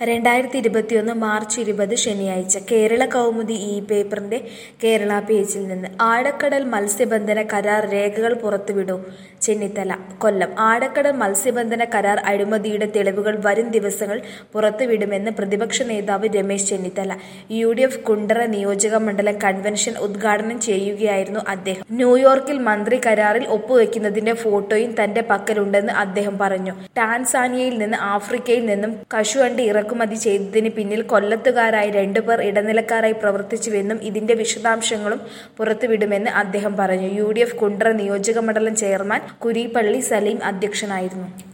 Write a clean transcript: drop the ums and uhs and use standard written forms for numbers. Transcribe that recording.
2021 March 20 ശനിയാഴ്ച കേരള കൗമുദി പേപ്പറിന്റെ കേരള പേജിൽ നിന്ന് ആഴക്കടൽ മത്സ്യബന്ധന കരാർ രേഖകൾ പുറത്തുവിടൂ ചെന്നിത്തല കൊല്ലം ആഴക്കടൽ മത്സ്യബന്ധന കരാർ അഴിമതിയുടെ തെളിവുകൾ വരും ദിവസങ്ങൾ പുറത്തുവിടുമെന്ന് പ്രതിപക്ഷ നേതാവ് രമേശ് ചെന്നിത്തല UDF കുണ്ടറ നിയോജക മണ്ഡലം കൺവെൻഷൻ ഉദ്ഘാടനം ചെയ്യുകയായിരുന്നു അദ്ദേഹം. ന്യൂയോർക്കിൽ മന്ത്രി കരാറിൽ ഒപ്പുവെക്കുന്നതിന്റെ ഫോട്ടോയും തന്റെ പക്കലുണ്ടെന്ന് അദ്ദേഹം പറഞ്ഞു. ടാൻസാനിയയിൽ നിന്ന് ആഫ്രിക്കയിൽ നിന്നും കശുവണ്ടി ഇറക്കുമതി ചെയ്തതിന് പിന്നിൽ കൊല്ലത്തുകാരായ 2 പേർ ഇടനിലക്കാരായി പ്രവർത്തിച്ചുവെന്നും ഇതിന്റെ വിശദാംശങ്ങളും പുറത്തുവിടുമെന്ന് അദ്ദേഹം പറഞ്ഞു. UDF കുണ്ടറ നിയോജക മണ്ഡലം ചെയർമാൻ കുരീപ്പള്ളി സലീം അധ്യക്ഷനായിരുന്നു.